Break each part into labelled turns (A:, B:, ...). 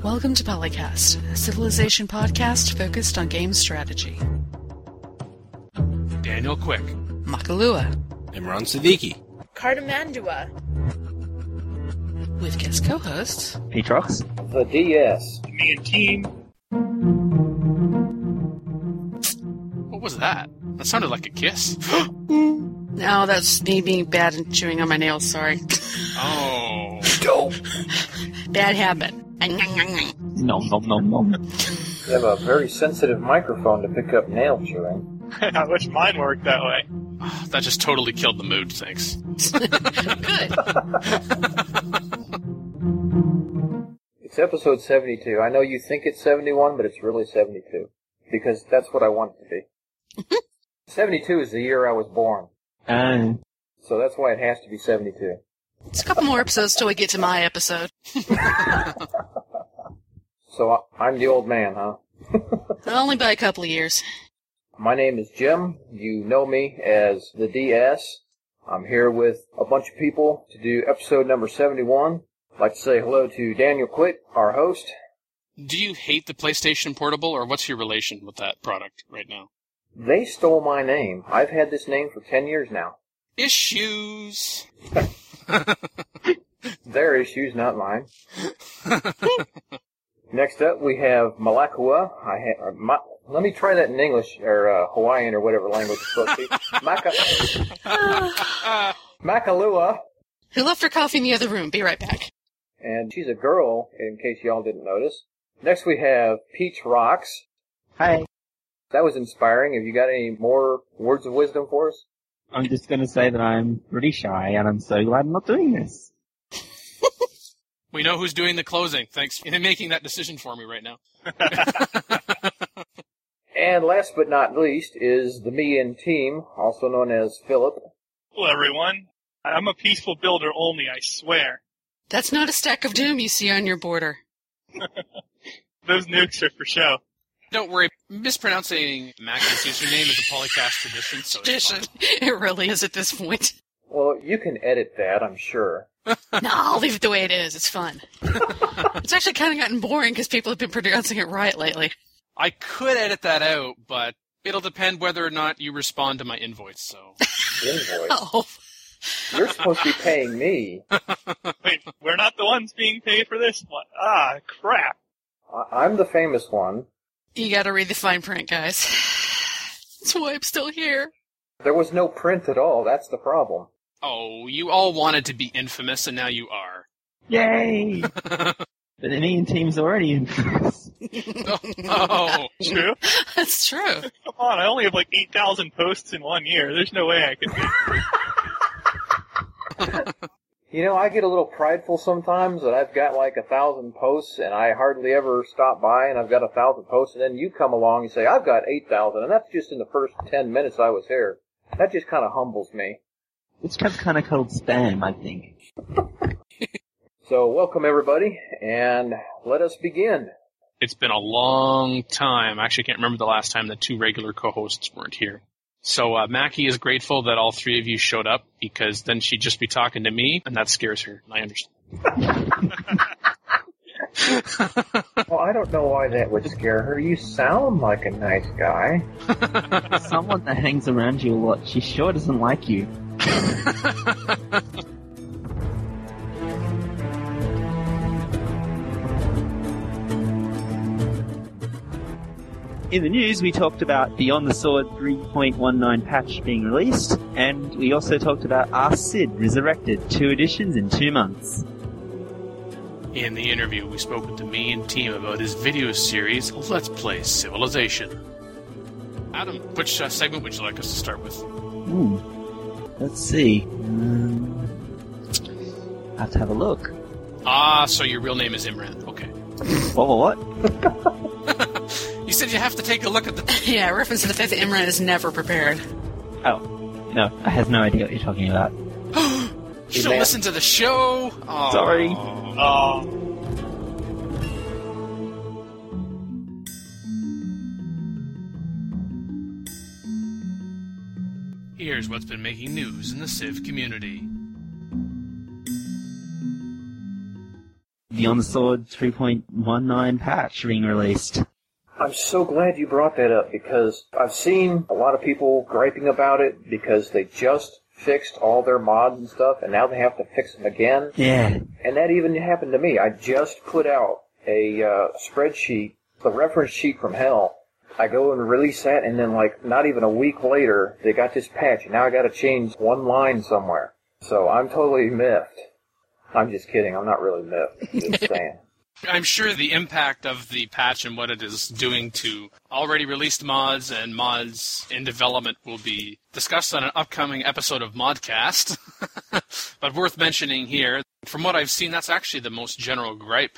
A: Welcome to Polycast, a Civilization podcast focused on game strategy.
B: Daniel Quick,
A: Makalua,
C: Imran Siddiqui,
D: Cardamandua,
A: with guest co-hosts
E: Petrox,
F: the DS,
G: me and team.
B: what was that? That sounded like a kiss.
A: No, that's me being bad and chewing on my nails, sorry.
B: Oh.
A: Bad habit.
E: nom nom nom nom.
F: You have a very sensitive microphone to pick up nail chewing.
G: I wish mine worked that way.
B: Oh, that just totally killed the mood, thanks.
A: Good.
F: It's episode 72. I know you think it's 71, but it's really 72. Because that's what I want it to be. 72 is the year I was born. So that's why it has to be 72.
A: It's a couple more episodes till we get to my episode.
F: So I'm the old man, huh?
A: Only by a couple of years.
F: My name is Jim. You know me as the DS. I'm here with a bunch of people to do episode number 71. I'd like to say hello to Daniel Quick, our host.
B: Do you hate the PlayStation Portable, or what's your relation with that product right now?
F: They stole my name. I've had this name for 10 years now.
B: Issues!
F: Their issues, not mine. Next up, we have Malakua. Let me try that in English, or Hawaiian, or whatever language it's supposed to be. Makalua.
A: Who left her coffee in the other room? Be right back.
F: And she's a girl, in case y'all didn't notice. Next we have Peach Rocks.
E: Hi.
F: That was inspiring. Have you got any more words of wisdom for us?
E: I'm just going to say that I'm pretty shy, and I'm so glad I'm not doing this.
B: We know who's doing the closing. Thanks for making that decision for me right now.
F: And last but not least is the me and team, also known as Philip.
G: Hello, everyone. I'm a peaceful builder only, I swear.
A: That's not a stack of doom you see on your border.
G: Those nukes are for show.
B: Don't worry. Mispronouncing Mac's username is a Polycast tradition, so it's fine.
A: It really is at this point.
F: Well, you can edit that, I'm sure.
A: No, I'll leave it the way it is. It's fun. It's actually kind of gotten boring because people have been pronouncing it right lately.
B: I could edit that out, but it'll depend whether or not you respond to my invoice, so...
F: Invoice?
A: Oh.
F: You're supposed to be paying me.
G: Wait, we're not the ones being paid for this one. Ah, crap.
F: I'm the famous one.
A: You gotta read the fine print, guys. That's why I'm still here.
F: There was no print at all, that's the problem.
B: Oh, you all wanted to be infamous, and now you are.
E: Yay! But the me and team's already infamous.
B: Oh.
G: True?
A: That's true.
G: Come on, I only have like 8,000 posts in 1 year. There's no way I could be.
F: You know, I get a little prideful sometimes that I've got like 1,000 posts and I hardly ever stop by and I've got 1,000 posts, and then you come along and say, I've got 8,000, and that's just in the first 10 minutes I was here. That just kind of humbles me.
E: It's kind of called spam, I think.
F: So, welcome everybody, and let us begin.
B: It's been a long time. I actually can't remember the last time the two regular co-hosts weren't here. So Mackie is grateful that all three of you showed up, because then she'd just be talking to me, and that scares her. I understand.
F: Well, I don't know why that would scare her. You sound like a nice guy.
E: Someone that hangs around you a lot, she sure doesn't like you. In the news, we talked about Beyond the Sword 3.19 patch being released, and we also talked about Ask Sid Resurrected, 2 editions in 2 months.
B: In the interview, we spoke with the me and team about his video series, Let's Play Civilization. Adam, which segment would you like us to start with?
E: Let's see. I have to have a look.
B: Ah, so your real name is Imran. Okay.
E: What?
B: You said you have to take a look at the...
A: Yeah, reference to the fact that Imran is never prepared.
E: Oh. No, I have no idea what you're talking about.
B: You don't listen to the show? Oh.
E: Sorry.
G: Oh.
B: Here's what's been making news in the Civ community.
E: Beyond the Sword 3.19 patch being released.
F: I'm so glad you brought that up because I've seen a lot of people griping about it because they just fixed all their mods and stuff and now they have to fix them again.
E: Yeah.
F: And that even happened to me. I just put out a spreadsheet, the reference sheet from hell. I go and release that and then like not even a week later they got this patch and now I got to change one line somewhere. So I'm totally miffed. I'm just kidding. I'm not really miffed. Just saying.
B: I'm sure the impact of the patch and what it is doing to already released mods and mods in development will be discussed on an upcoming episode of Modcast. But worth mentioning here, from what I've seen, that's actually the most general gripe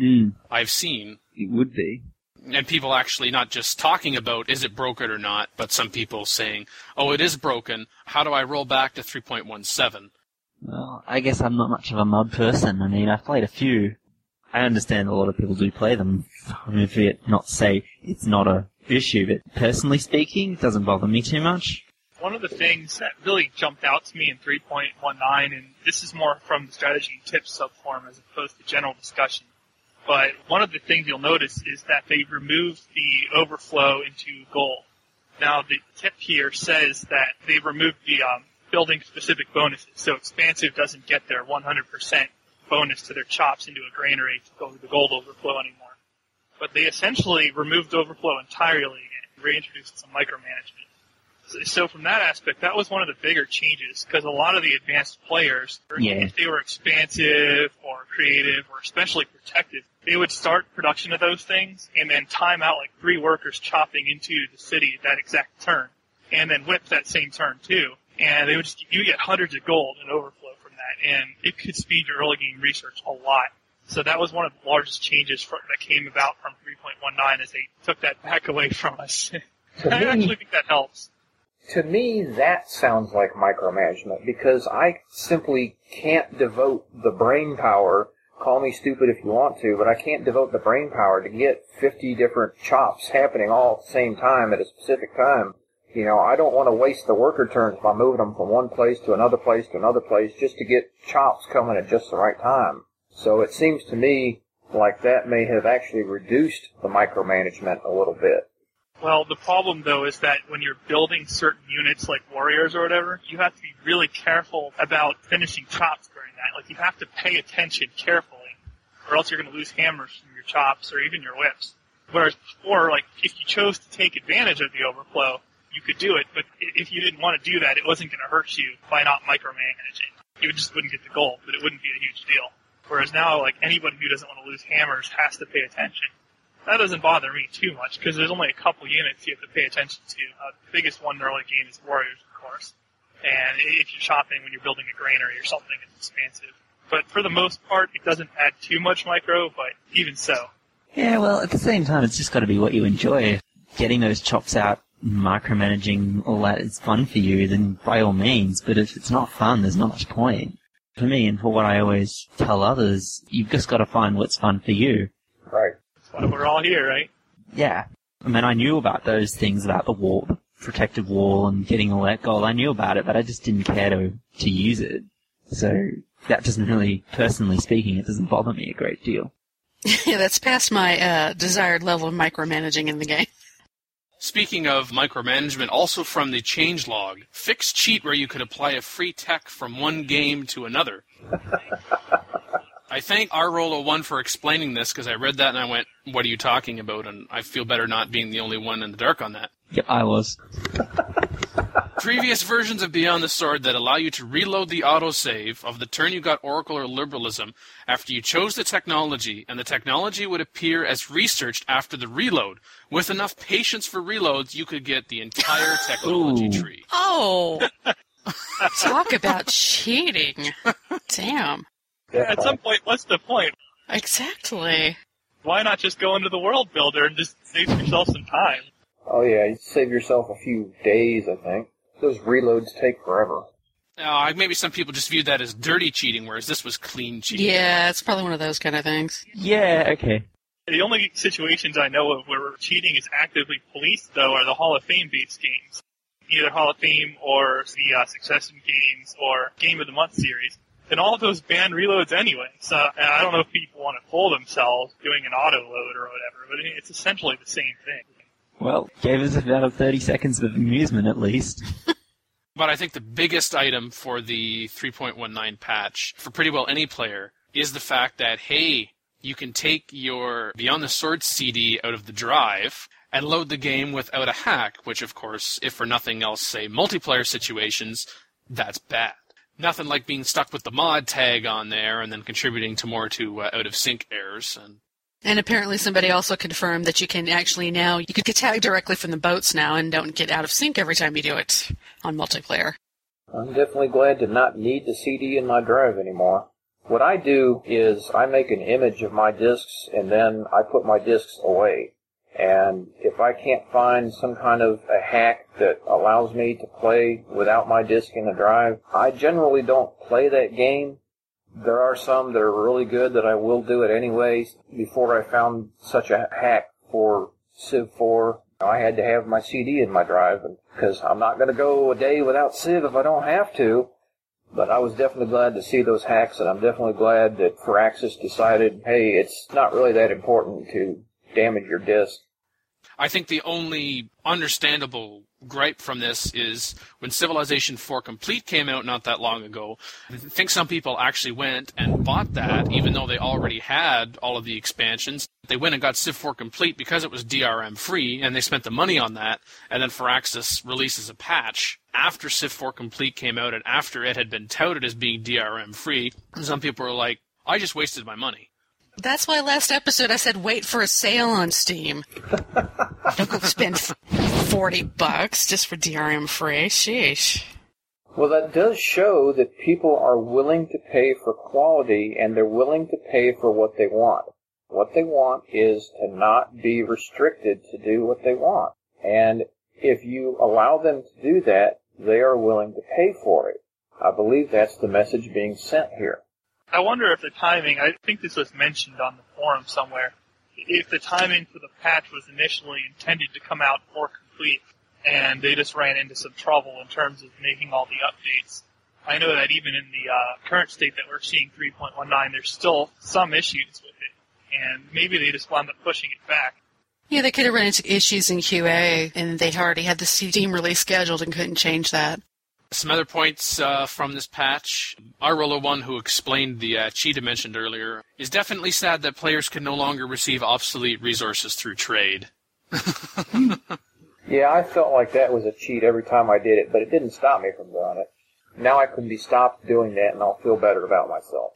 B: I've seen.
E: It would be.
B: And people actually not just talking about is it broken or not, but some people saying, oh, it is broken. How do I roll back to 3.17?
E: Well, I guess I'm not much of a mod person. I mean, I've played a few. I understand a lot of people do play them. I mean, if it not say it's not a issue, but personally speaking, it doesn't bother me too much.
G: One of the things that really jumped out to me in 3.19, and this is more from the strategy and tips subform as opposed to general discussion, but one of the things you'll notice is that they've removed the overflow into gold. Now, the tip here says that they've removed the building specific bonuses, so Expansive doesn't get their 100% bonus to their chops into a granary to go to the gold overflow anymore. But they essentially removed overflow entirely and reintroduced some micromanagement. So from that aspect, that was one of the bigger changes, because a lot of the advanced players, if they were expansive or creative or especially protective, they would start production of those things and then time out like 3 workers chopping into the city at that exact turn, and then whip that same turn too. And they would you get hundreds of gold in overflow from that, and it could speed your early game research a lot. So that was one of the largest changes that came about from 3.19 as they took that back away from us. I actually think that helps.
F: To me, that sounds like micromanagement because I simply can't devote the brain power, call me stupid if you want to, but I can't devote the brain power to get 50 different chops happening all at the same time at a specific time. You know, I don't want to waste the worker turns by moving them from one place to another place to another place just to get chops coming at just the right time. So it seems to me like that may have actually reduced the micromanagement a little bit.
G: Well, the problem, though, is that when you're building certain units like warriors or whatever, you have to be really careful about finishing chops during that. Like, you have to pay attention carefully, or else you're going to lose hammers from your chops or even your whips. Whereas before, like, if you chose to take advantage of the overflow, you could do it, but if you didn't want to do that, it wasn't going to hurt you by not micromanaging. You just wouldn't get the gold, but it wouldn't be a huge deal. Whereas now, like, anybody who doesn't want to lose hammers has to pay attention. That doesn't bother me too much, because there's only a couple units you have to pay attention to. The biggest one in the early game is warriors, of course. And if you're shopping when you're building a granary or something, it's expansive. But for the most part, it doesn't add too much micro, but even so.
E: Yeah, well, at the same time, it's just got to be what you enjoy. Getting those chops out, micromanaging, all that is fun for you, then by all means. But if it's not fun, there's not much point. For me, and for what I always tell others, you've just got to find what's fun for you.
F: Right.
G: That's why we're all here, right?
E: Yeah. I mean, I knew about those things about the wall, the protective wall and getting all that gold. I knew about it, but I just didn't care to use it. So that doesn't really, personally speaking, it doesn't bother me a great deal.
A: Yeah, that's past my desired level of micromanaging in the game.
B: Speaking of micromanagement, also from the changelog, fixed cheat where you could apply a free tech from one game to another. I thank rRolo1 for explaining this, because I read that and I went, what are you talking about? And I feel better not being the only one in the dark on that.
E: Yep, I was.
B: Previous versions of Beyond the Sword that allow you to reload the autosave of the turn you got Oracle or Liberalism after you chose the technology, and the technology would appear as researched after the reload. With enough patience for reloads, you could get the entire technology tree.
A: Oh! Talk about cheating. Damn.
G: Yeah, at some point, what's the point?
A: Exactly.
G: Why not just go into the world builder and just save yourself some time?
F: Oh yeah, you save yourself a few days, I think. Those reloads take forever.
B: Maybe some people just viewed that as dirty cheating, whereas this was clean cheating.
A: Yeah, it's probably one of those kind of things.
E: Yeah, okay.
G: The only situations I know of where cheating is actively policed, though, are the Hall of Fame-based games. Either Hall of Fame or the Succession games or Game of the Month series. And all of those ban reloads anyway. So I don't know if people want to fool themselves doing an auto load or whatever, but it's essentially the same thing.
E: Well, gave us about 30 seconds of amusement at least.
B: But I think the biggest item for the 3.19 patch, for pretty well any player, is the fact that, hey, you can take your Beyond the Sword CD out of the drive and load the game without a hack, which, of course, if for nothing else, say, multiplayer situations, that's bad. Nothing like being stuck with the mod tag on there and then contributing to more to out-of-sync errors.
A: And apparently somebody also confirmed that you can actually now, you could get tagged directly from the boats now and don't get out of sync every time you do it on multiplayer.
F: I'm definitely glad to not need the CD in my drive anymore. What I do is I make an image of my discs and then I put my discs away. And if I can't find some kind of a hack that allows me to play without my disc in the drive, I generally don't play that game. There are some that are really good that I will do it anyway. Before I found such a hack for Civ 4, I had to have my CD in my drive because I'm not going to go a day without Civ if I don't have to. But I was definitely glad to see those hacks, and I'm definitely glad that Firaxis decided, hey, it's not really that important to damage your disc.
B: I think the only understandable gripe from this is when Civilization 4 Complete came out not that long ago, I think some people actually went and bought that, even though they already had all of the expansions. They went and got Civ 4 Complete because it was DRM free, and they spent the money on that, and then Firaxis releases a patch after Civ 4 Complete came out and after it had been touted as being DRM free. Some people were like, I just wasted my money.
A: That's why last episode I said wait for a sale on Steam. Don't go spend $40 just for DRM free. Sheesh.
F: Well, that does show that people are willing to pay for quality, and they're willing to pay for what they want. What they want is to not be restricted to do what they want. And if you allow them to do that, they are willing to pay for it. I believe that's the message being sent here.
G: I wonder if the timing, I think this was mentioned on the forum somewhere, if the timing for the patch was initially intended to come out for Complete and they just ran into some trouble in terms of making all the updates. I know that even in the current state that we're seeing 3.19, there's still some issues with it, and maybe they just wound up pushing it back.
A: Yeah, they could have run into issues in QA, and they already had the Steam release scheduled and couldn't change that.
B: Some other points from this patch. Arrola1, who explained the cheat I mentioned earlier, is definitely sad that players can no longer receive obsolete resources through trade.
F: Yeah, I felt like that was a cheat every time I did it, but it didn't stop me from doing it. Now I can be stopped doing that, and I'll feel better about myself.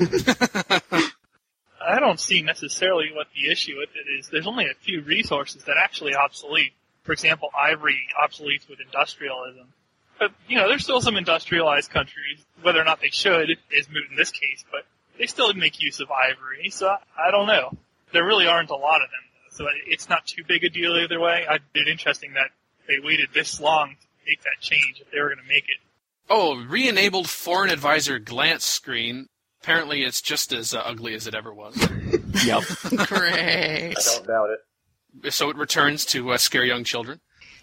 G: I don't see necessarily what the issue with it is. There's only a few resources that actually obsolete. For example, Ivory obsoletes with industrialism. But, there's still some industrialized countries, whether or not they should is moot in this case, but they still make use of Ivory, so I don't know. There really aren't a lot of them, so it's not too big a deal either way. I find it interesting that they waited this long to make that change if they were going to make it.
B: Oh, re-enabled Foreign Advisor glance screen. Apparently it's just as ugly as it ever was.
E: Yep.
A: Great.
F: I don't doubt it.
B: So it returns to scare young children.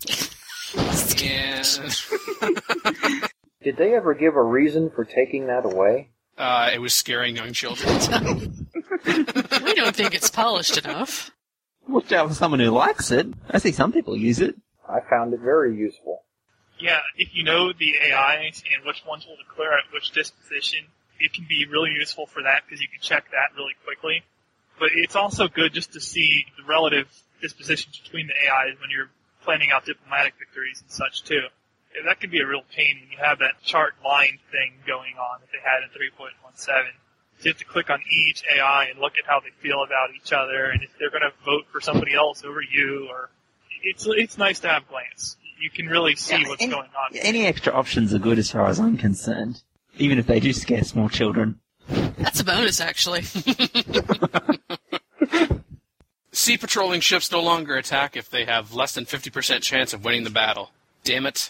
B: And
F: Did they ever give a reason for taking that away?
B: it was scaring young children.
A: We don't think it's polished enough.
E: Watch out for someone who likes it. I see some people use it.
F: I found it very useful.
G: Yeah, if you know the AIs and which ones will declare at which disposition, it can be really useful for that because you can check that really quickly. But it's also good just to see the relative dispositions between the AIs when you're planning out diplomatic victories and such too. That could be a real pain when you have that chart line thing going on that they had in 3.17. You have to click on each AI and look at how they feel about each other and if they're going to vote for somebody else over you. Or it's nice to have glance. You can really see what's going on.
E: Any extra options are good as far as I'm concerned, even if they do scare small children.
A: That's a bonus, actually.
B: Sea patrolling ships no longer attack if they have less than 50% chance of winning the battle. Damn it.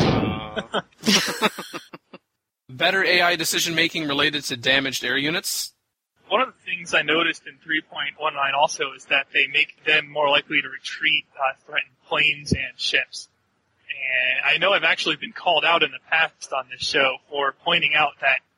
B: Better AI decision-making related to damaged air units.
G: One of the things I noticed in 3.19 also is that they make them more likely to retreat threatened planes and ships. And I know I've actually been called out in the past on this show for pointing out that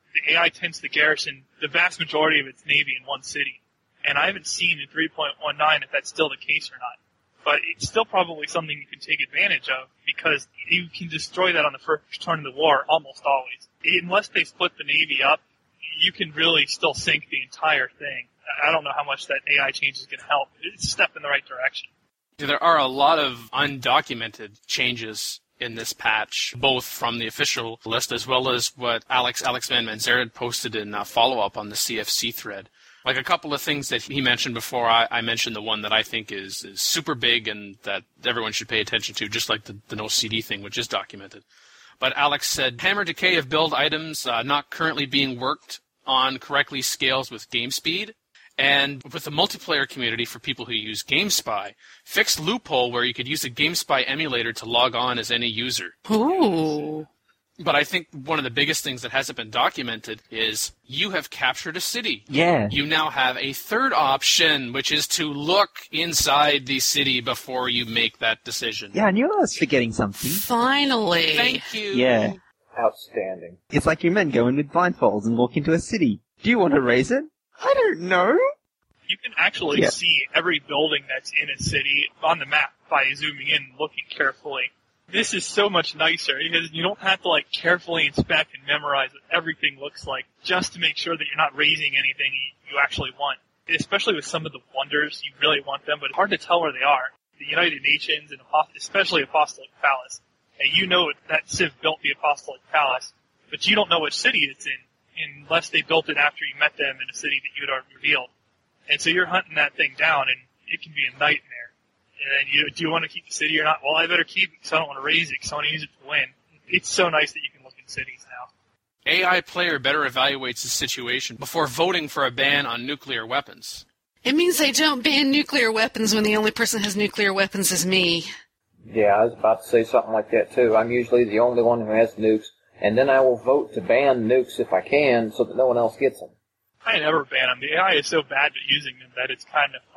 G: the AI tends to garrison the vast majority of its navy in one city. And I haven't seen in 3.19 if that's still the case or not. But it's still probably something you can take advantage of because you can destroy that on the first turn of the war almost always. Unless they split the navy up, you can really still sink the entire thing. I don't know how much that AI change is going to help. It's a step in the right direction.
B: There are a lot of undocumented changes in this patch, both from the official list as well as what Alex Van Manzarek posted in follow-up on the CFC thread. Like a couple of things that he mentioned before, I mentioned the one that I think is super big and that everyone should pay attention to, just like the no CD thing, which is documented. But Alex said, hammer decay of build items not currently being worked on correctly scales with game speed. And with the multiplayer community for people who use GameSpy, fixed loophole where you could use a GameSpy emulator to log on as any user.
A: Ooh.
B: But I think one of the biggest things that hasn't been documented is you have captured a city.
E: Yeah.
B: You now have a third option, which is to look inside the city before you make that decision.
E: Yeah, I knew I was forgetting something.
A: Finally.
B: Thank you.
E: Yeah.
F: Outstanding.
E: It's like you men go in with blindfolds and walk into a city. Do you want to raise it? I don't know.
G: You can actually see every building that's in a city on the map by zooming in and looking carefully. This is so much nicer because you don't have to carefully inspect and memorize what everything looks like just to make sure that you're not raising anything you actually want. Especially with some of the wonders, you really want them, but it's hard to tell where they are. The United Nations and especially Apostolic Palace. And you know that Civ built the Apostolic Palace, but you don't know which city it's in unless they built it after you met them in a city that you had already revealed. And so you're hunting that thing down, and it can be a nightmare. And then do you want to keep the city or not? Well, I better keep it because I don't want to raise it because I want to use it to win. It's so nice that you can look in cities now.
B: AI player better evaluates the situation before voting for a ban on nuclear weapons.
A: It means they don't ban nuclear weapons when the only person who has nuclear weapons is me.
F: Yeah, I was about to say something like that too. I'm usually the only one who has nukes, and then I will vote to ban nukes if I can so that no one else gets them.
G: I never ban them. The AI is so bad at using them that it's kind of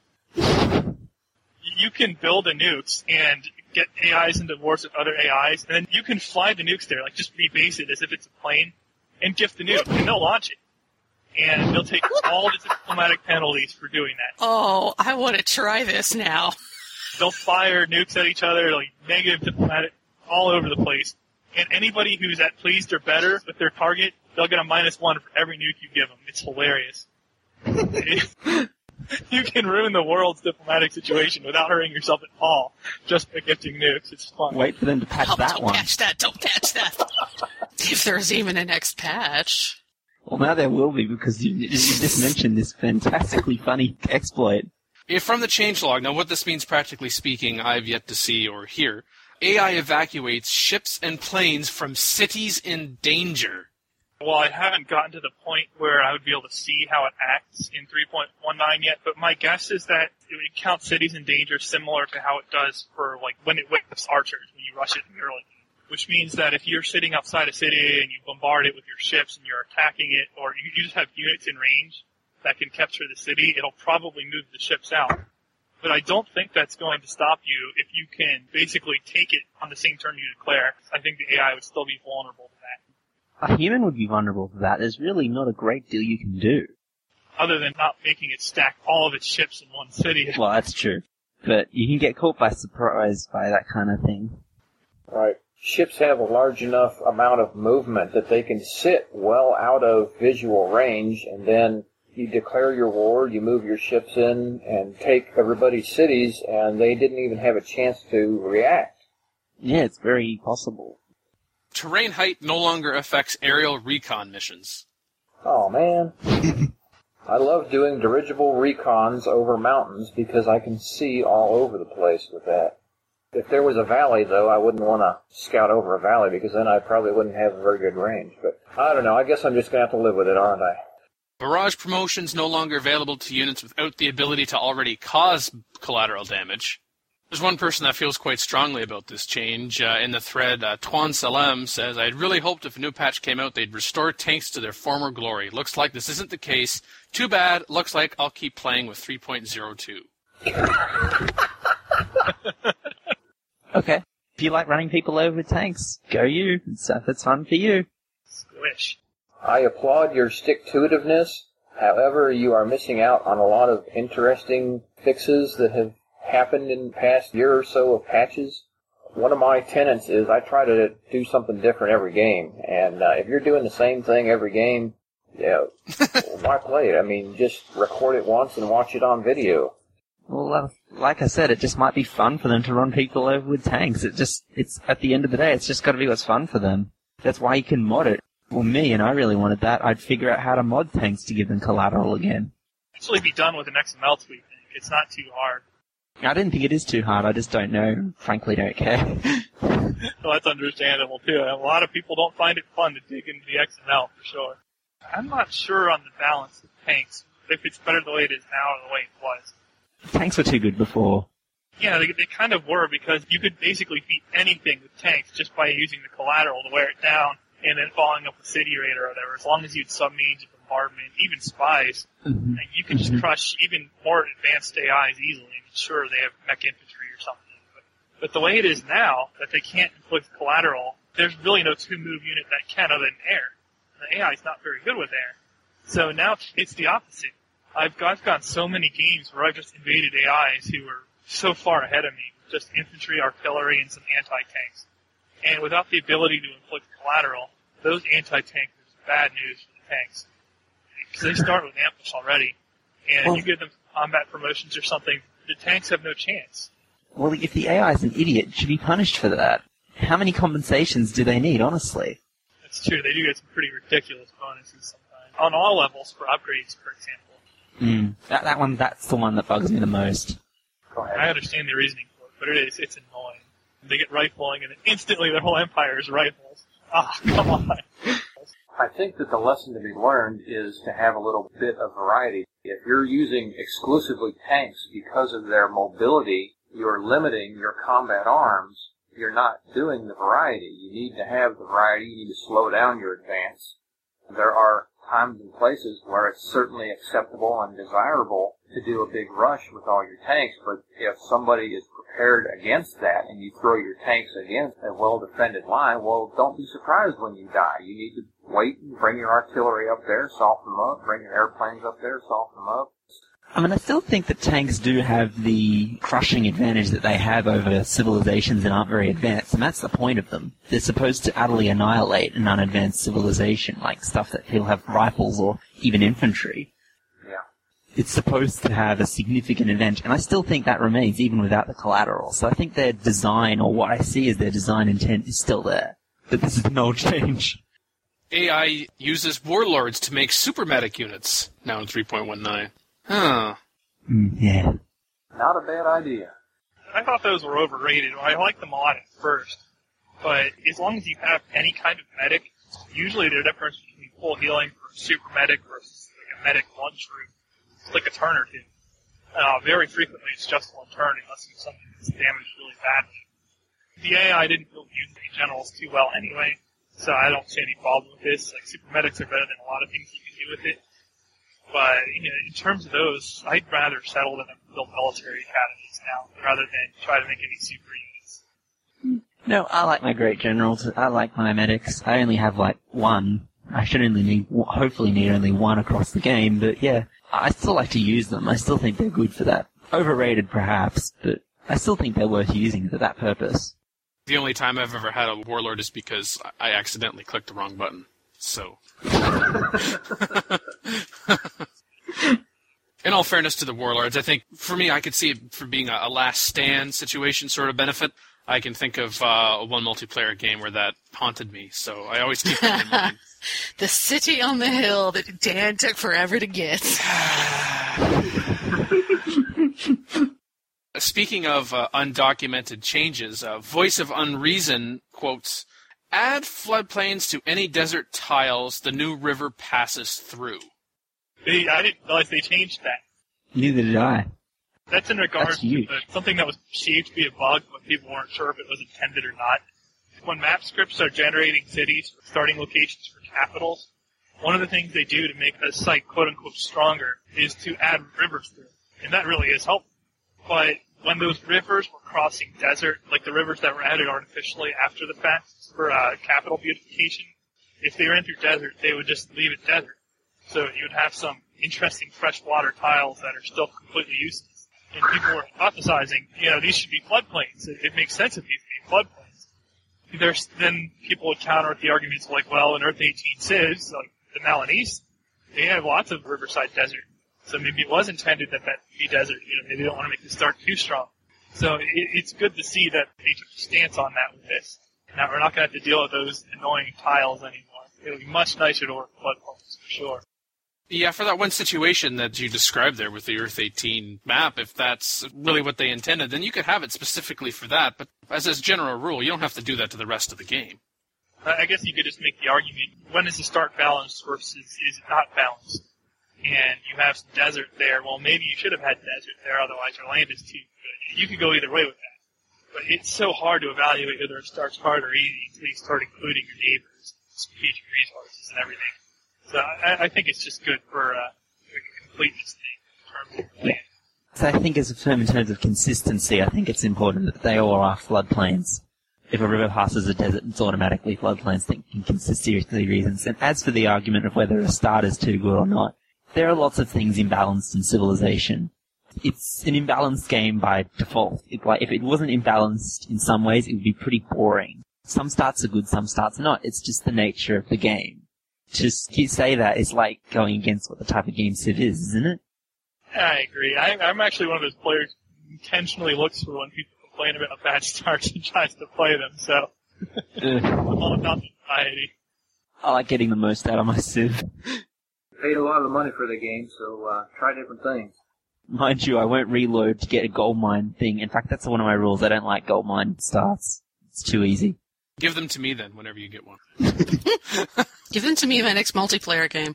G: funny. You can build the nukes and get AIs into wars with other AIs, and then you can fly the nukes there, just rebase it as if it's a plane, and gift the nuke, and they'll launch it. And they'll take all the diplomatic penalties for doing that.
A: Oh, I want to try this now.
G: They'll fire nukes at each other, negative diplomatic, all over the place. And anybody who's at pleased or better with their target, they'll get a -1 for every nuke you give them. It's hilarious. You can ruin the world's diplomatic situation without hurting yourself at all just by gifting nukes. It's fun.
E: Wait for them to patch that
A: don't
E: one.
A: Patch that, don't patch that. If there's even a next patch.
E: Well, now there will be because you just mentioned this fantastically funny exploit.
B: From the changelog, now what this means practically speaking, I've yet to see or hear. AI evacuates ships and planes from cities in danger.
G: Well, I haven't gotten to the point where I would be able to see how it acts in 3.19 yet, but my guess is that it would count cities in danger similar to how it does for, when it whips archers when you rush it in the early game. Which means that if you're sitting outside a city and you bombard it with your ships and you're attacking it, or you just have units in range that can capture the city, it'll probably move the ships out. But I don't think that's going to stop you if you can basically take it on the same turn you declare. I think the AI would still be vulnerable to that.
E: A human would be vulnerable to that. There's really not a great deal you can do.
G: Other than not making it stack all of its ships in one city.
E: Well, that's true. But you can get caught by surprise by that kind of thing.
F: Right. Ships have a large enough amount of movement that they can sit well out of visual range, and then you declare your war, you move your ships in and take everybody's cities, and they didn't even have a chance to react.
E: Yeah, it's very possible.
B: Terrain height no longer affects aerial recon missions.
F: Oh, man. I love doing dirigible recons over mountains because I can see all over the place with that. If there was a valley, though, I wouldn't want to scout over a valley because then I probably wouldn't have a very good range. But I don't know. I guess I'm just going to have to live with it, aren't I?
B: Barrage promotions no longer available to units without the ability to already cause collateral damage. There's one person that feels quite strongly about this change. In the thread, Tuan Salem says, I'd really hoped if a new patch came out, they'd restore tanks to their former glory. Looks like this isn't the case. Too bad. Looks like I'll keep playing with 3.02.
E: Okay. If you like running people over with tanks, go you. That's fun for you.
G: Squish.
F: I applaud your stick-to-itiveness. However, you are missing out on a lot of interesting fixes that have happened in the past year or so of patches. One of my tenets is I try to do something different every game. And if you're doing the same thing every game, why play it? I mean, just record it once and watch it on video.
E: Well, like I said, it just might be fun for them to run people over with tanks. It's at the end of the day, it's just got to be what's fun for them. That's why you can mod it. Well, me, and I really wanted that, I'd figure out how to mod tanks to give them collateral again.
G: Actually be done with an XML tweak. It's not too hard.
E: I didn't think it is too hard, I just don't know. Frankly, don't care.
G: Well, that's understandable, too. A lot of people don't find it fun to dig into the XML, for sure. I'm not sure on the balance of tanks, if it's better the way it is now or the way it was.
E: Tanks were too good before.
G: Yeah, they kind of were, because you could basically beat anything with tanks just by using the collateral to wear it down and then following up a city raid or whatever. As long as you had submarines, bombardment, even spies, and you could just crush even more advanced AIs easily. I mean, sure, they have mech infantry or something, but the way it is now, that they can't inflict collateral, there's really no two-move unit that can other than air. The AI is not very good with air. So now it's the opposite. I've gotten so many games where I've just invaded AIs who are so far ahead of me, with just infantry, artillery, and some anti-tanks. And without the ability to inflict collateral, those anti-tankers are bad news for the tanks. Because they start with ambush already. And you give them combat promotions or something, the tanks have no chance.
E: Well, if the AI is an idiot, it should be punished for that. How many compensations do they need, honestly?
G: That's true. They do get some pretty ridiculous bonuses sometimes. On all levels for upgrades, for example.
E: That's the one that bugs me the most.
F: Go ahead.
G: I understand the reasoning for it, but it's annoying. They get rifling, and then instantly their whole empire is rifles. Ah, come on.
F: I think that the lesson to be learned is to have a little bit of variety. If you're using exclusively tanks because of their mobility, you're limiting your combat arms. You're not doing the variety. You need to have the variety. You need to slow down your advance. There are times and places where it's certainly acceptable and desirable to do a big rush with all your tanks, but if somebody is prepared against that and you throw your tanks against a well-defended line, well, don't be surprised when you die. You need to wait and bring your artillery up there, soften them up, bring your airplanes up there, soften them up.
E: I mean, I still think that tanks do have the crushing advantage that they have over civilizations that aren't very advanced, and that's the point of them. They're supposed to utterly annihilate an unadvanced civilization, like stuff that people have rifles or even infantry.
F: Yeah.
E: It's supposed to have a significant advantage, and I still think that remains even without the collateral. So I think their design, or what I see as their design intent, is still there. But this is no change.
B: AI uses warlords to make super medic units, now in 3.19. Huh.
E: Yeah.
F: Not a bad idea.
G: I thought those were overrated. I liked them a lot at first. But as long as you have any kind of medic, usually the difference between full healing for a super medic versus like a medic lunch group is like a turn or two. Very frequently it's just one turn unless it's something that's damaged really badly. The AI didn't build unity generals too well anyway, so I don't see any problem with this. Like, super medics are better than a lot of things you can do with it. But, in terms of those, I'd rather settle than build military academies now, rather than try to make any super units.
E: No, I like my great generals. I like my medics. I only have, one. I should hopefully need only one across the game, but yeah, I still like to use them. I still think they're good for that. Overrated, perhaps, but I still think they're worth using for that purpose.
B: The only time I've ever had a warlord is because I accidentally clicked the wrong button. So. In all fairness to the warlords, I think, for me, I could see it for being a last stand situation sort of benefit. I can think of one multiplayer game where that haunted me, so I always keep that in mind.
A: The city on the hill that Dan took forever to get.
B: Speaking of undocumented changes, Voice of Unreason quotes, "Add floodplains to any desert tiles the new river passes through."
G: I didn't realize they changed that.
E: Neither did I.
G: That's in regards to something that was perceived to be a bug, but people weren't sure if it was intended or not. When map scripts are generating cities, starting locations for capitals, one of the things they do to make a site quote-unquote stronger is to add rivers through. And that really is helpful. But when those rivers were crossing desert, like the rivers that were added artificially after the fact for capital beautification, if they ran through desert, they would just leave it desert. So you would have some interesting freshwater tiles that are still completely useless. And people were hypothesizing, these should be floodplains. It makes sense if these be floodplains. Then people would counter with the arguments like, well, in Earth 18 Civs, like the Melanese, they have lots of riverside desert. So maybe it was intended that be desert. Maybe they don't want to make the start too strong. So it's good to see that they took a stance on that with this. Now we're not going to have to deal with those annoying tiles anymore. It'll be much nicer to work floodplains for sure.
B: Yeah, for that one situation that you described there with the Earth 18 map, if that's really what they intended, then you could have it specifically for that. But as a general rule, you don't have to do that to the rest of the game.
G: I guess you could just make the argument, when is the start balanced versus is it not balanced? And you have some desert there. Well, maybe you should have had desert there, otherwise your land is too good. You could go either way with that. But it's so hard to evaluate whether it starts hard or easy until you start including your neighbors, strategic resources, and everything. So I think it's just good for completeness thing in terms of land.
E: So I think as a term in terms of consistency, I think it's important that they all are floodplains. If a river passes a desert, it's automatically floodplains, thinking consistency reasons. And as for the argument of whether a start is too good or not, there are lots of things imbalanced in Civilization. It's an imbalanced game by default. If it wasn't imbalanced in some ways, it would be pretty boring. Some starts are good, some starts are not. It's just the nature of the game. Just say that is like going against what the type of game Civ is, isn't it?
G: I agree. I'm actually one of those players who intentionally looks for when people complain about bad starts and tries to play them, so I'm all about the variety.
E: I like getting the most out of my Civ.
F: Paid a lot of money for the game, so try different things.
E: Mind you, I won't reload to get a gold mine thing. In fact, that's one of my rules. I don't like gold mine starts. It's too easy.
B: Give them to me then, whenever you get one.
A: Give them to me in my next multiplayer game.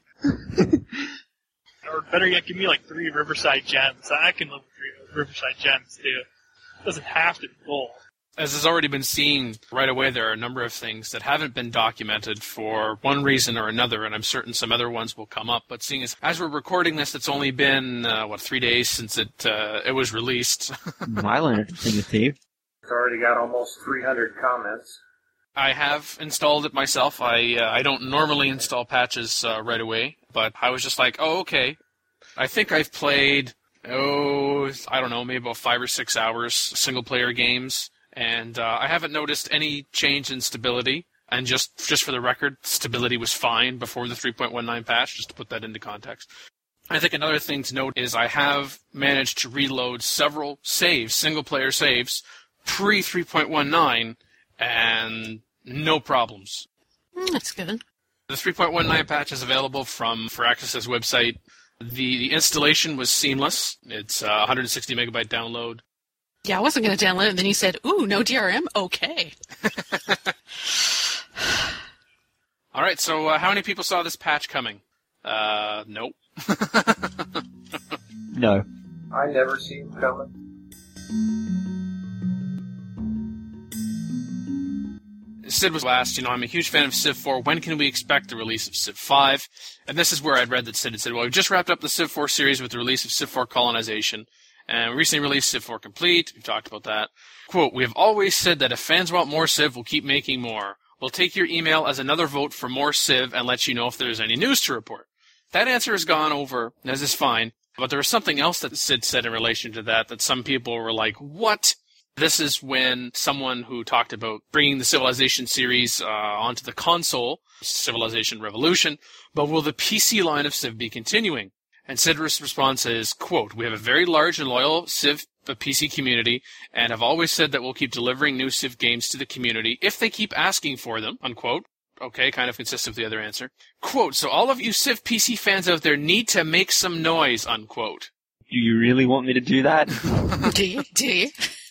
G: Or better yet, give me like 3 Riverside Gems. I can live with 3 Riverside Gems too. It doesn't have to be gold.
B: As has already been seen right away, there are a number of things that haven't been documented for one reason or another, and I'm certain some other ones will come up. But seeing as we're recording this, it's only been, 3 days since it was released.
E: I learned everything with you.
F: It's already got almost 300 comments.
B: I have installed it myself. I don't normally install patches right away, but I was just like, oh, okay. I think I've played, I don't know, maybe about 5 or 6 hours, single-player games. And I haven't noticed any change in stability. And just for the record, stability was fine before the 3.19 patch, just to put that into context. I think another thing to note is I have managed to reload several saves, single-player saves, pre-3.19, and no problems.
A: That's good.
B: The 3.19 patch is available from Firaxis' website. The installation was seamless. It's a 160 megabyte download.
A: Yeah, I wasn't going to download it, and then you said, ooh, no DRM? Okay.
B: All right, so how many people saw this patch coming? Nope.
E: No.
F: I never see him coming.
B: Sid was last. I'm a huge fan of Civ 4. When can we expect the release of Civ 5? And this is where I'd read that Sid had said, well, we just wrapped up the Civ 4 series with the release of Civ 4 Colonization. And we recently released Civ 4 Complete. We've talked about that. Quote, we have always said that if fans want more Civ, we'll keep making more. We'll take your email as another vote for more Civ and let you know if there's any news to report. That answer has gone over, as is fine. But there was something else that Sid said in relation to that some people were like, what? This is when someone who talked about bringing the Civilization series onto the console, Civilization Revolution, but will the PC line of Civ be continuing? And Sid's response is, quote, we have a very large and loyal Civ PC community and have always said that we'll keep delivering new Civ games to the community if they keep asking for them, unquote. Okay, kind of consistent with the other answer. Quote, so all of you Civ PC fans out there need to make some noise, unquote.
E: Do you really want me to do that?
A: Do you?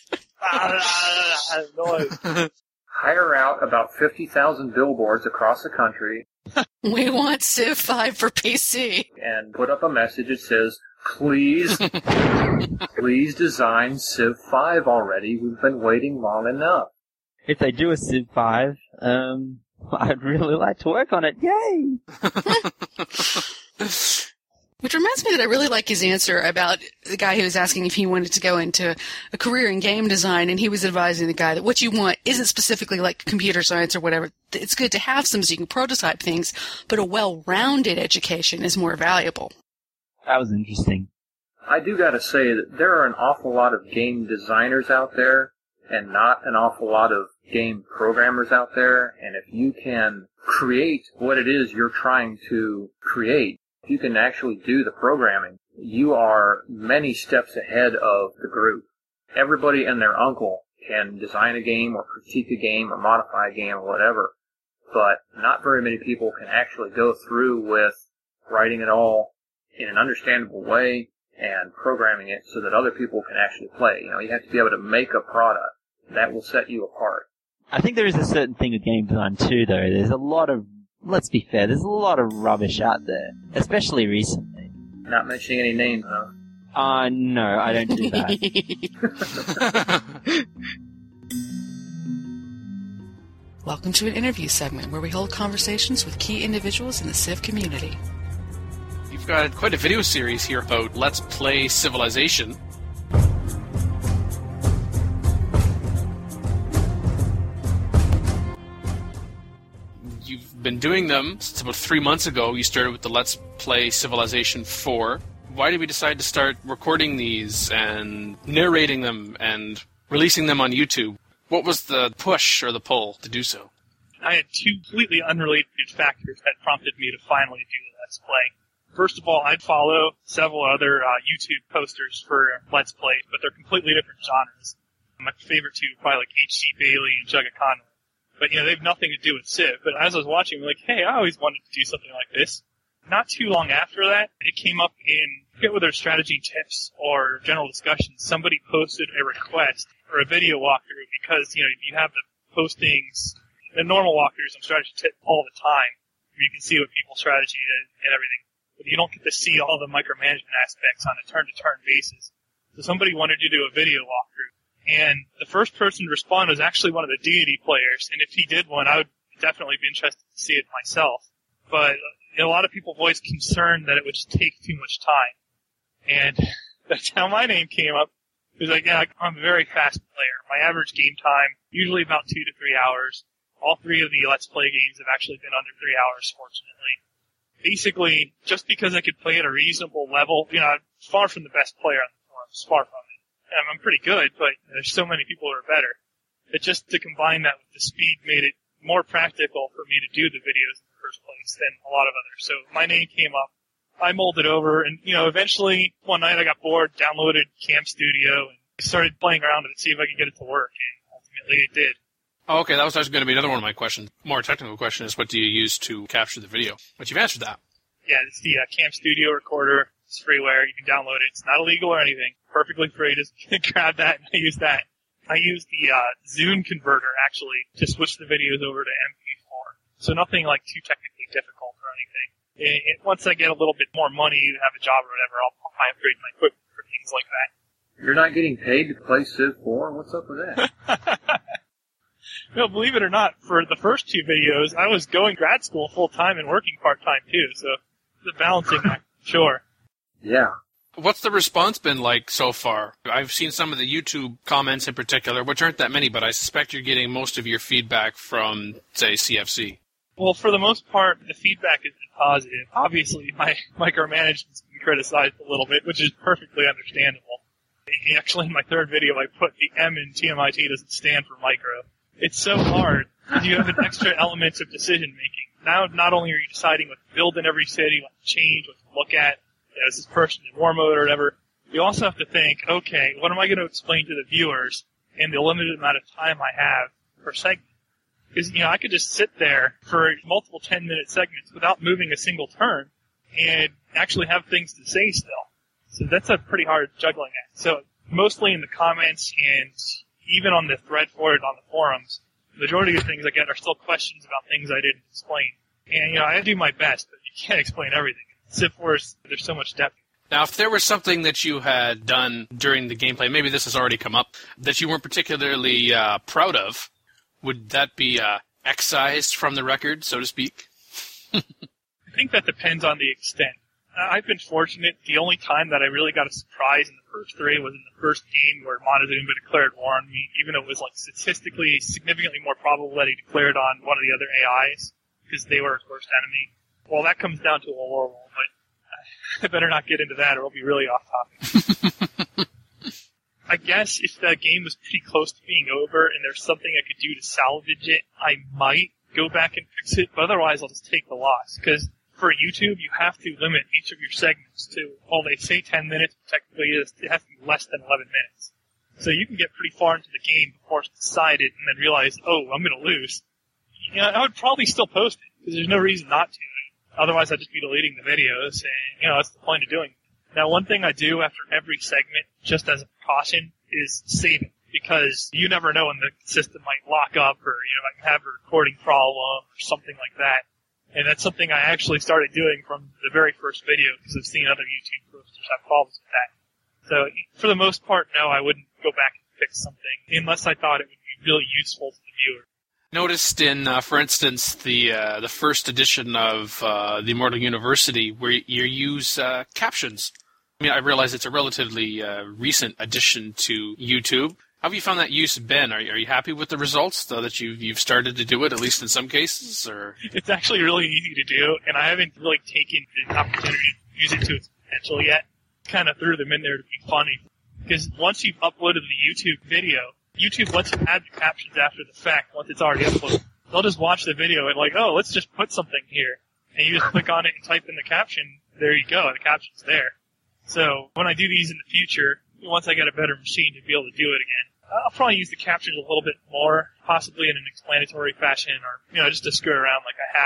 G: Noise.
F: Hire out about 50,000 billboards across the country
A: We want Civ 5 for PC.
F: and put up a message that says, please, please design Civ 5 already. We've been waiting long enough.
E: If they do a Civ 5, I'd really like to work on it. Yay!
A: Which reminds me that I really like his answer about the guy who was asking if he wanted to go into a career in game design, and he was advising the guy that what you want isn't specifically like computer science or whatever. It's good to have some so you can prototype things, but a well-rounded education is more valuable.
E: That was interesting.
F: I do got to say that there are an awful lot of game designers out there and not an awful lot of game programmers out there, and if you can create what it is you're trying to create, if you can actually do the programming, you are many steps ahead of the group. Everybody and their uncle can design a game or critique a game or modify a game or whatever, but not very many people can actually go through with writing it all in an understandable way and programming it so that other people can actually play. You know, you have to be able to make a product that will set you apart.
E: I think there is a certain thing with game design too, though. There's a lot of, let's be fair, there's a lot of rubbish out there, especially recently.
F: Not mentioning any names, huh?
E: No, I don't do that.
A: Welcome to an interview segment where we hold conversations with key individuals in the Civ community.
B: You've got quite a video series here about Let's Play Civilization. You've been doing them since about 3 months ago. You started with the Let's Play Civilization 4. Why did we decide to start recording these and narrating them and releasing them on YouTube? What was the push or the pull to do so?
G: I had two completely unrelated factors that prompted me to finally do the Let's Play. First of all, I'd follow several other YouTube posters for Let's Play, but they're completely different genres. My favorite two are probably like H.C. Bailey and Jugga Conway. But, you know, they have nothing to do with Civ. But as I was watching, I'm like, hey, I always wanted to do something like this. Not too long after that, it came up in, I forget whether strategy tips or general discussions, somebody posted a request for a video walkthrough because, you know, you have the postings, the normal walkthroughs on strategy tip all the time, where you can see what people's strategy is and everything. But you don't get to see all the micromanagement aspects on a turn-to-turn basis. So somebody wanted to do a video walkthrough. And the first person to respond was actually one of the Deity players, and if he did one, I would definitely be interested to see it myself. But a lot of people voiced concern that it would just take too much time. And that's how my name came up. It was like, yeah, I'm a very fast player. My average game time, usually about 2 to 3 hours. All three of the Let's Play games have actually been under 3 hours, fortunately. Basically, just because I could play at a reasonable level, you know, I'm far from the best player on the forums, far from it. I'm pretty good, but there's so many people who are better. But just to combine that with the speed made it more practical for me to do the videos in the first place than a lot of others. So my name came up. I molded over, and, you know, eventually one night I got bored, downloaded Cam Studio, and started playing around with it to see if I could get it to work, and ultimately it did.
B: Oh, okay, that was actually going to be another one of my questions. More technical question is, what do you use to capture the video? But you've answered that.
G: Yeah, it's the Cam Studio recorder. It's freeware. You can download it. It's not illegal or anything. Perfectly free. Just grab that and use that. I use the Zune converter, actually, to switch the videos over to MP4. So nothing like too technically difficult or anything. Once I get a little bit more money, have a job or whatever, I'll upgrade my equipment for things like that.
F: You're not getting paid to play Civ 4? What's up with that?
G: No, believe it or not, for the first two videos, I was going grad school full-time and working part-time, too. So the balancing act, sure.
F: Yeah.
B: What's the response been like so far? I've seen some of the YouTube comments in particular, which aren't that many, but I suspect you're getting most of your feedback from, say, CFC.
G: Well, for the most part, the feedback has been positive. Obviously, my micromanagement's been criticized a little bit, which is perfectly understandable. Actually, in my third video, I put the M in TMIT doesn't stand for micro. It's so hard because you have an extra element of decision-making. Now, not only are you deciding what to build in every city, what to change, what to look at, is this person in war mode or whatever, you also have to think, okay, what am I going to explain to the viewers in the limited amount of time I have per segment? Because, you know, I could just sit there for multiple 10-minute segments without moving a single turn and actually have things to say still. So that's a pretty hard juggling act. So mostly in the comments and even on the thread for it on the forums, the majority of the things I get are still questions about things I didn't explain. And, you know, I do my best, but you can't explain everything. Civ 4, there's so much depth.
B: Now, if there was something that you had done during the gameplay, maybe this has already come up, that you weren't particularly proud of, would that be excised from the record, so to speak?
G: I think that depends on the extent. I've been fortunate. The only time that I really got a surprise in the first 3 was in the first game where Montezuma declared war on me, even though it was like statistically significantly more probable that he declared on one of the other AIs, because they were his worst enemy. Well, that comes down to a war roll, but I better not get into that or it'll be really off topic. I guess if the game was pretty close to being over and there's something I could do to salvage it, I might go back and fix it, but otherwise I'll just take the loss, because for YouTube, you have to limit each of your segments to, well, they say 10 minutes, but technically it has to be less than 11 minutes. So you can get pretty far into the game before it's decided and then realize, oh, I'm going to lose. You know, I would probably still post it, because there's no reason not to. Otherwise, I'd just be deleting the videos, and, that's the point of doing it. Now, one thing I do after every segment, just as a precaution, is save it, because you never know when the system might lock up or, might have a recording problem or something like that. And that's something I actually started doing from the very first video, because I've seen other YouTube posters have problems with that. So, for the most part, no, I wouldn't go back and fix something, unless I thought it would be really useful to the viewer.
B: Noticed in, for instance, the first edition of the Immortal University, where you use captions. I mean, I realize it's a relatively recent addition to YouTube. How have you found that use been? Are you happy with the results, though, that you've started to do it, at least in some cases? Or
G: it's actually really easy to do, and I haven't really taken the opportunity to use it to its potential yet. Kind of threw them in there to be funny. Because once you've uploaded the YouTube video, YouTube lets you add the captions after the fact once it's already uploaded. They'll just watch the video and like, oh, let's just put something here. And you just click on it and type in the caption, there you go, the caption's there. So when I do these in the future, once I get a better machine to be able to do it again, I'll probably use the captions a little bit more, possibly in an explanatory fashion, or, just to screw around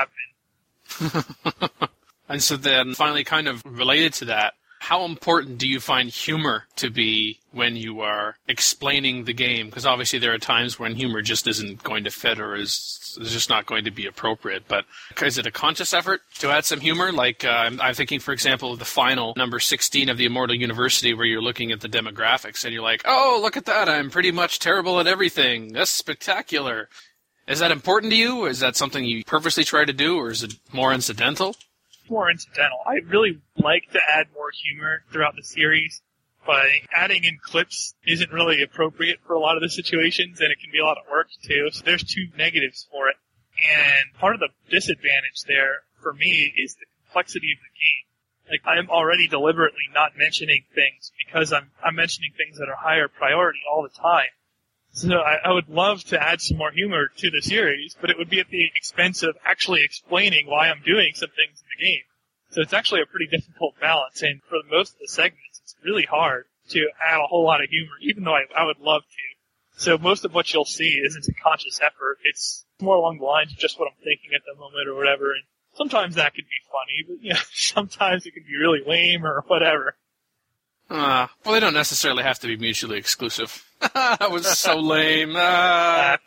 G: like I have been.
B: And so then, finally, kind of related to that, how important do you find humor to be when you are explaining the game? Because obviously there are times when humor just isn't going to fit or is just not going to be appropriate. But is it a conscious effort to add some humor? Like, I'm thinking, for example, of the final number 16 of the Immortal University, where you're looking at the demographics and you're like, oh, look at that, I'm pretty much terrible at everything. That's spectacular. Is that important to you? Is that something you purposely try to do, or is it more incidental?
G: More incidental. I really like to add more humor throughout the series, but adding in clips isn't really appropriate for a lot of the situations, and it can be a lot of work too. So there's 2 negatives for it. And part of the disadvantage there for me is the complexity of the game. Like, I'm already deliberately not mentioning things because I'm mentioning things that are higher priority all the time. So I would love to add some more humor to the series, but it would be at the expense of actually explaining why I'm doing some things in the game. So it's actually a pretty difficult balance, and for most of the segments, it's really hard to add a whole lot of humor, even though I would love to. So most of what you'll see isn't a conscious effort. It's more along the lines of just what I'm thinking at the moment or whatever, and sometimes that could be funny, but sometimes it can be really lame or whatever.
B: Well, they don't necessarily have to be mutually exclusive. That was so lame. I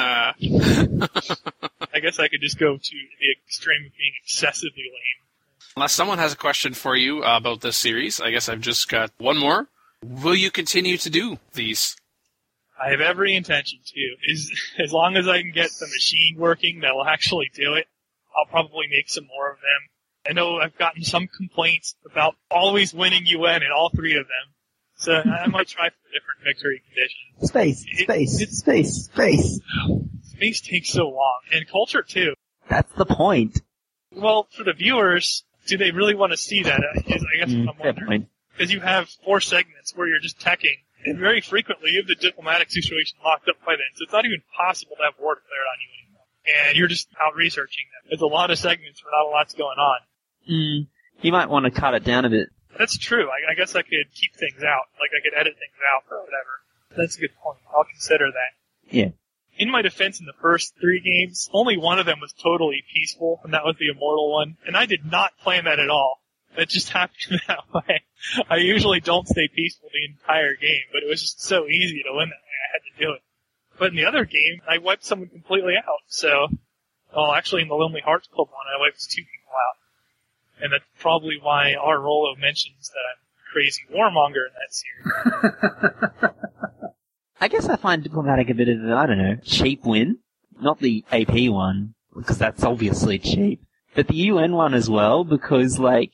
G: guess I could just go to the extreme of being excessively lame.
B: Unless someone has a question for you about this series, I guess I've just got one more. Will you continue to do these?
G: I have every intention to. As long as I can get the machine working that will actually do it, I'll probably make some more of them. I know I've gotten some complaints about always winning UN in all 3 of them. So I might try for different victory conditions.
E: Space.
G: Space takes so long. And culture, too.
E: That's the point.
G: Well, for the viewers, do they really want to see that? Is, I guess what I'm wondering. Because you have 4 segments where you're just teching, and very frequently you have the diplomatic situation locked up by then. So it's not even possible to have war declared on you anymore. And you're just out researching them. There's a lot of segments where not a lot's going on.
E: You might want to cut it down a bit.
G: That's true. I guess I could keep things out. Like, I could edit things out or whatever. That's a good point. I'll consider that.
E: Yeah.
G: In my defense, in the first 3 games, only one of them was totally peaceful, and that was the Immortal one. And I did not plan that at all. It just happened that way. I usually don't stay peaceful the entire game, but it was just so easy to win that way. I had to do it. But in the other game, I wiped someone completely out. So, well, actually in the Lonely Hearts Club one, I wiped 2 people out. And that's probably why R. Rollo mentions that I'm a crazy warmonger in that series.
E: I guess I find diplomatic a bit of a, cheap win. Not the AP one, because that's obviously cheap. But the UN one as well, because,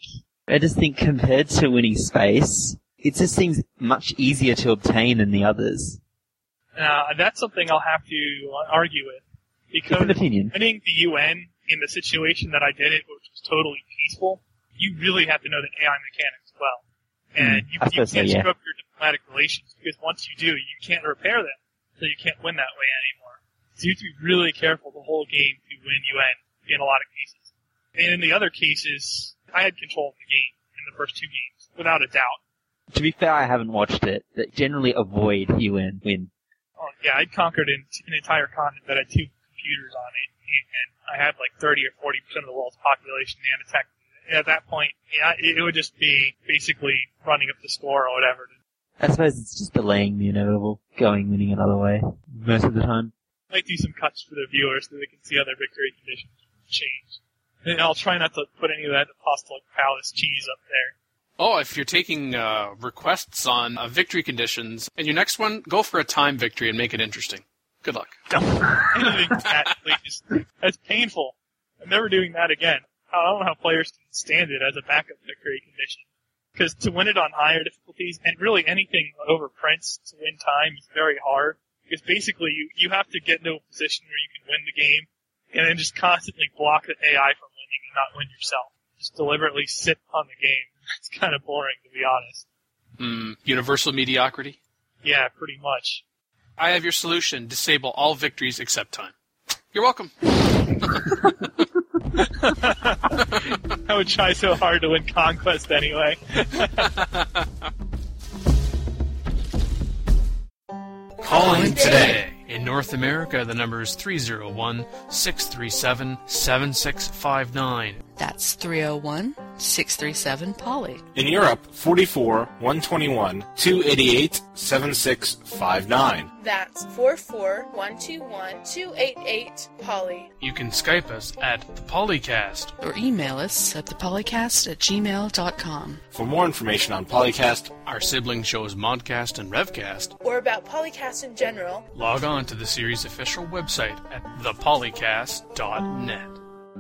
E: I just think compared to winning space, it just seems much easier to obtain than the others.
G: That's something I'll have to argue with. Because
E: Different opinion.
G: winning the UN in the situation that I did it, which was totally peaceful, you really have to know the AI mechanics well. And you can't screw up your diplomatic relations, because once you do, you can't repair them, so you can't win that way anymore. So you have to be really careful the whole game to win UN in a lot of cases. And in the other cases, I had control of the game in the first 2 games, without a doubt.
E: To be fair, I haven't watched it, but generally avoid UN win.
G: Oh, yeah, I'd conquered an entire continent that had 2 computers on it, and I had like 30 or 40% of the world's population and attack. At that point, yeah, it would just be basically running up the score or whatever.
E: I suppose it's just delaying the inevitable, winning another way, most of the time.
G: I might do some cuts for the viewers so they can see how their victory conditions change. And I'll try not to put any of that Apostolic Palace cheese up there.
B: Oh, if you're taking requests on victory conditions, and your next one, go for a time victory and make it interesting. Good luck.
G: Anything that, please. That's painful. I'm never doing that again. I don't know how players can stand it as a backup victory condition. Because to win it on higher difficulties, and really anything over prints to win time is very hard. Because basically you have to get into a position where you can win the game, and then just constantly block the AI from winning and not win yourself. Just deliberately sit on the game. It's kind of boring, to be honest.
B: Universal mediocrity?
G: Yeah, pretty much.
B: I have your solution. Disable all victories except time. You're welcome.
G: I would try so hard to win Conquest anyway.
B: Calling today. In North America, the number is 301-637-7659.
A: That's 301-637-POLY.
C: In Europe, 44-121-288-7659.
D: That's 44121-288-POLY.
B: You can Skype us at the Polycast.
A: Or email us at thepolycast@gmail.com.
C: For more information on Polycast,
B: our sibling shows Modcast and Revcast,
D: or about Polycast in general,
B: log on to the series' official website at thepolycast.net.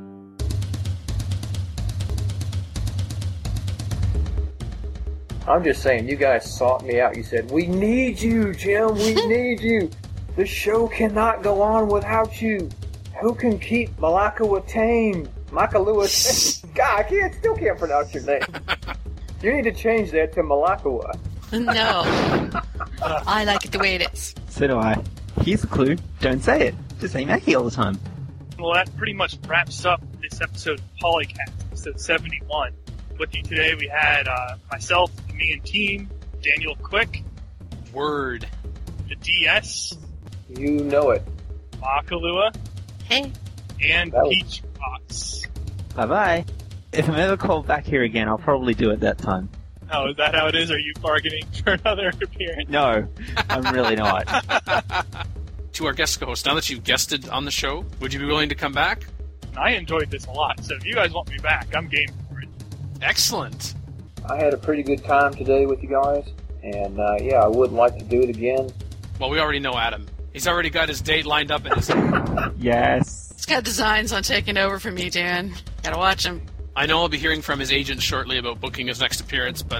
F: I'm just saying, you guys sought me out. You said, we need you, Jim, we need you. The show cannot go on without you. Who can keep Malakawa tame? Makalua tame? God, still can't pronounce your name. You need to change that to Malakawa.
A: No. I like it the way it is.
E: So do I. Here's a clue. Don't say it. Just say Mackie all the time.
G: Well, that pretty much wraps up this episode of Polycast, episode 71. With you today, we had myself, the Me and Team, Daniel Quick,
B: Word,
G: the DS,
F: You know it.
G: Makalua,
A: Hey.
G: and
F: That was-
G: Peach Fox.
E: Bye-bye. If I'm ever called back here again, I'll probably do it that time.
G: Oh, is that how it is? Are you bargaining for another appearance?
E: No, I'm really not.
B: To our guest co-host, now that you've guested on the show, would you be willing to come back?
G: I enjoyed this a lot, so if you guys want me back, I'm game for it.
B: Excellent.
F: I had a pretty good time today with you guys, and yeah, I would like to do it again.
B: Well, we already know Adam. He's already got his date lined up in his...
E: Yes.
A: It's got designs on taking over for me, Dan. Gotta watch him.
B: I know I'll be hearing from his agent shortly about booking his next appearance, but...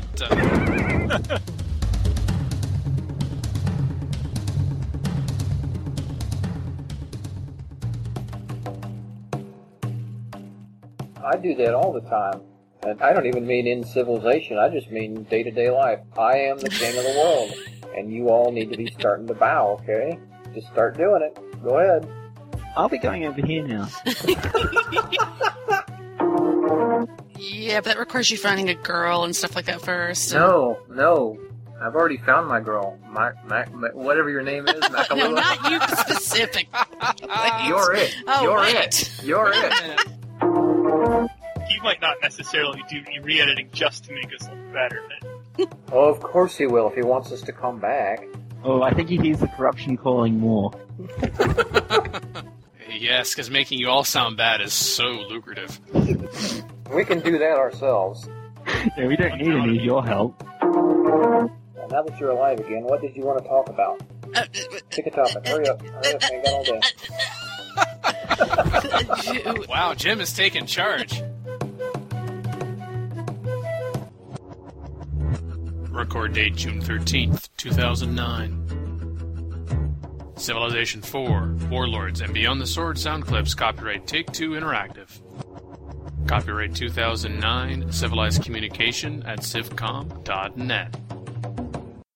F: I do that all the time. And I don't even mean in civilization, I just mean day-to-day life. I am the king of the world, and you all need to be starting to bow, okay? Just start doing it. Go ahead.
E: I'll be going over here now.
A: Yeah, but that requires you finding a girl and stuff like that first.
F: No. I've already found my girl. Whatever your name is, Makalua.
A: No, not you specific.
F: You're it.
A: Oh,
F: You're
A: right.
F: it. You're it.
G: He might not necessarily do any re-editing just to make us look better.
F: Oh, of course he will if he wants us to come back.
E: Oh, I think he hears the corruption calling more.
B: yes, because making you all sound bad is so lucrative.
F: We can do that ourselves.
E: Yeah, we don't need any of your help.
F: Now that you're alive again, what did you want to talk about? Pick a topic. Hurry up. I ain't got all day.
B: Wow, Jim is taking charge. Record date June 13th, 2009. Civilization 4, Warlords and Beyond the Sword sound clips, copyright Take-Two Interactive. Copyright 2009, Civilized Communication at civcom.net.